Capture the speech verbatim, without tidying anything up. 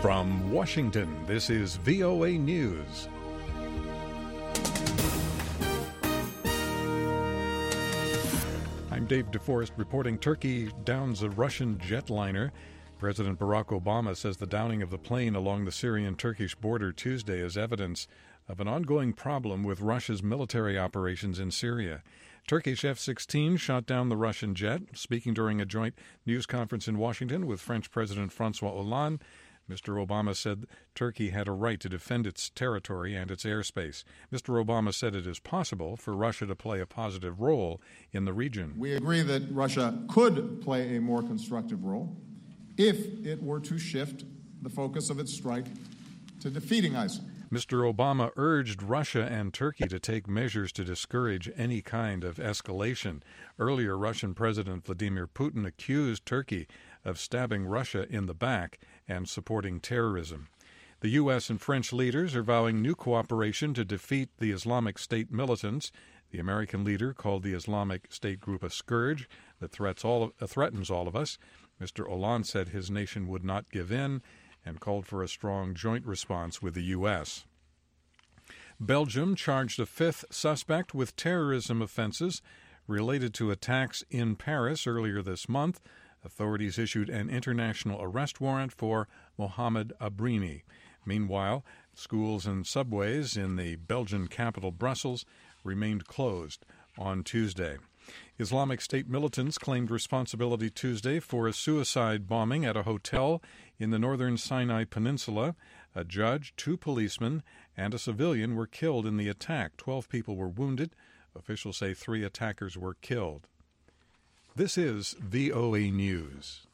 From Washington, this is V O A News. I'm Dave DeForest reporting Turkey downs a Russian jetliner. President Barack Obama says the downing of the plane along the Syrian-Turkish border Tuesday is evidence of an ongoing problem with Russia's military operations in Syria. Turkish F sixteen shot down the Russian jet. Speaking during a joint news conference in Washington with French President François Hollande, Mister Obama said Turkey had a right to defend its territory and its airspace. Mister Obama said it is possible for Russia to play a positive role in the region. We agree that Russia could play a more constructive role if it were to shift the focus of its strike to defeating ISIL. Mister Obama urged Russia and Turkey to take measures to discourage any kind of escalation. Earlier, Russian President Vladimir Putin accused Turkey of stabbing Russia in the back and supporting terrorism. The U S and French leaders are vowing new cooperation to defeat the Islamic State militants. The American leader called the Islamic State group a scourge that threats all, uh, threatens all of us. Mister Hollande said his nation would not give in and called for a strong joint response with the U S. Belgium charged a fifth suspect with terrorism offenses related to attacks in Paris earlier this month. Authorities issued an international arrest warrant for Mohamed Abrini. Meanwhile, schools and subways in the Belgian capital Brussels remained closed on Tuesday. Islamic State militants claimed responsibility Tuesday for a suicide bombing at a hotel in the northern Sinai Peninsula. A judge, two policemen, and a civilian were killed in the attack. Twelve people were wounded. Officials say three attackers were killed. This is V O A News.